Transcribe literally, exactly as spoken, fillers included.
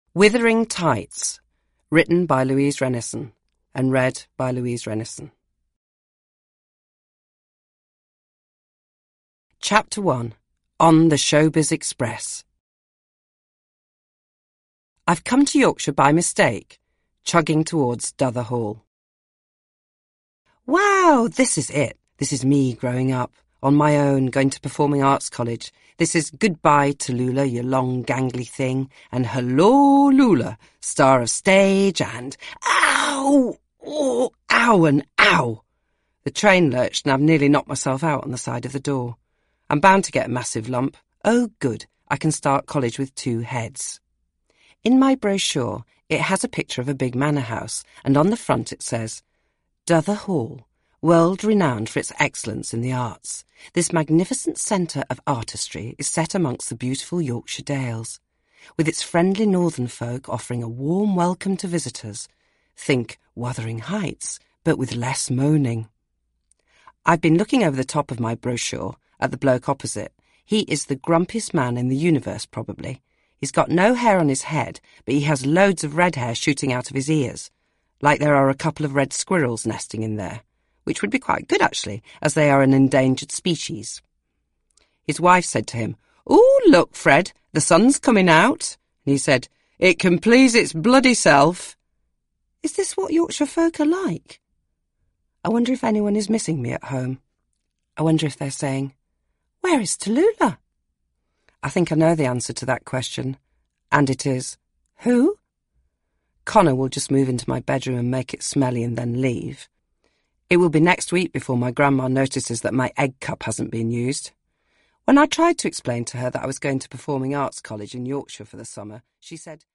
Withering Tights, written by Louise Renison and read by Louise Renison. Chapter one. On the Showbiz Express. I've come to Yorkshire by mistake, chugging towards Dother Hall. Wow, this is it. This is me growing up, on my own, going to Performing Arts College. This is Goodbye Tallulah, you long gangly thing, and Hello Lula, star of stage, and ow, oh, ow and ow. The train lurched and I've nearly knocked myself out on the side of the door. I'm bound to get a massive lump. Oh, good, I can start college with two heads. In my brochure, it has a picture of a big manor house, and on the front it says, Dother Hall, world-renowned for its excellence in the arts. This magnificent centre of artistry is set amongst the beautiful Yorkshire Dales, with its friendly northern folk offering a warm welcome to visitors. Think Wuthering Heights, but with less moaning. I've been looking over the top of my brochure at the bloke opposite. He is the grumpiest man in the universe, probably. He's got no hair on his head, but he has loads of red hair shooting out of his ears, like there are a couple of red squirrels nesting in there, which would be quite good, actually, as they are an endangered species. His wife said to him, "Oh, look, Fred, the sun's coming out." And he said, "It can please its bloody self." Is this what Yorkshire folk are like? I wonder if anyone is missing me at home. I wonder if they're saying, "Where is Tallulah?" I think I know the answer to that question, and it is, who? Connor will just move into my bedroom and make it smelly and then leave. It will be next week before my grandma notices that my egg cup hasn't been used. When I tried to explain to her that I was going to Performing Arts College in Yorkshire for the summer, she said,